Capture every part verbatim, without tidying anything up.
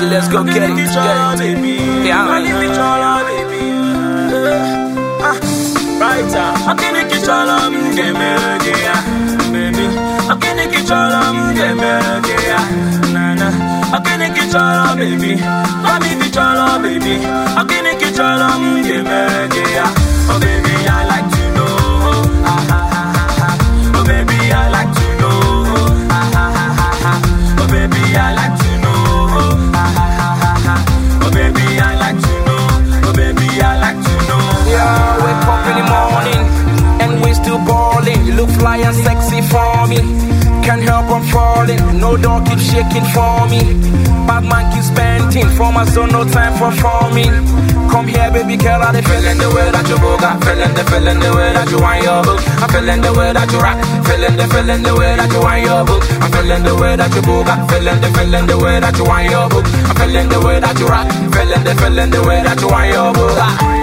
let's go get it, get it, baby. Yeah, I need it all, baby. Right, I'm gonna get all of them, get me, yeah, baby. I'm gonna get all of them, get me, yeah, nah, nah. I'm gonna get all of baby. I'm gonna get all of baby. I'm gonna get all of them, get me, yeah. Oh, baby, I like to know. Ah, ah, ah, ah. Oh, baby, I like to know. Ah, ah, ah, ah. Oh, baby, I like to know. Ah, ah, ah, ah. Oh, baby, I like to know. Oh, baby, I like to know. Yeah, wake up in the morning and we still balling. You look fly and sexy for me. Can't help I'm falling. No door keeps shaking for me. Bad man keeps painting for my son, no time for forming. Come here, baby girl, I'm feeling the way that you move. I'm feeling the feeling the way that you want your book. I'm feeling the way that you rock. Feeling the feeling the way that you want your book. I'm feeling the way that you move. I'm feeling the feeling the way that you want your book. I'm feeling the way that you rock. Feeling the feeling the way that you want your book.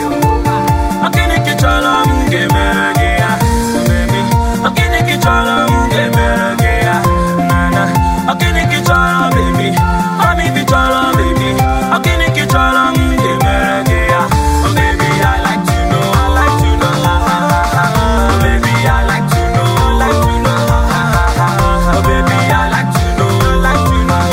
I'm gonna get all of them, give me a yeah, baby. I'm gonna get all of them, give me a yeah, nah nah. I'm gonna get all of baby. I'm gonna get all of baby. I'm gonna get all of them, give me a yeah. Oh baby, I like to know, I like to know. Oh baby, I like to know, I like to know. Oh baby, I like to know, I like to know.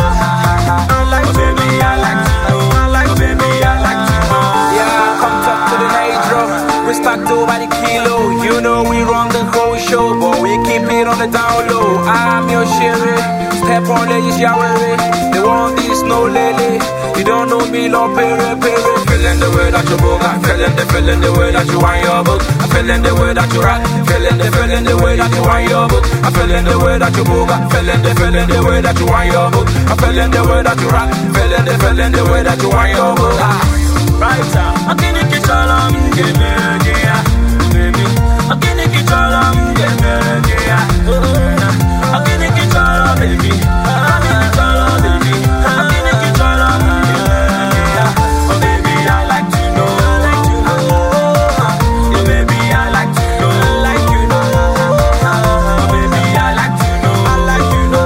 Oh baby, I like to know, I like. Oh baby, I like to know. Yeah, come talk to the Nitro. Respect over the kilo. You know we run the whole show, but we keep it on the down low. I'm your Sherry. Step on the Yahweh. They want this, no lady. You don't know me, no pere pere. Feeling the way that you move. I'm feeling the feeling the way that you want your book. I'm feeling the way that you rock. Feeling the feeling the way that you want your book. I'm feeling the way that you move. I'm feeling the feeling the way that you want your book. I'm feeling the way that you rock. Feeling the feeling the way that you want your book. Right, I'm gonna get all of them, give me a yeah, baby. I'm gonna get all of them, give me a yeah. I'm gonna get all of baby. I'm gonna get all of baby. I'm gonna get all of them, give me a yeah. Oh baby, I like to know, I like to know. Oh baby, I like to know, I like you know. Oh baby, I like to know, I like you know.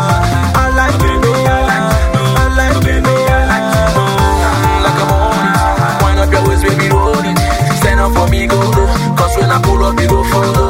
I like baby, I like to know, I like baby, I like to know. Like I'm on it, wind up your waist, baby, roll it. Stand up for me, go go. Cause when I pull up, you go follow.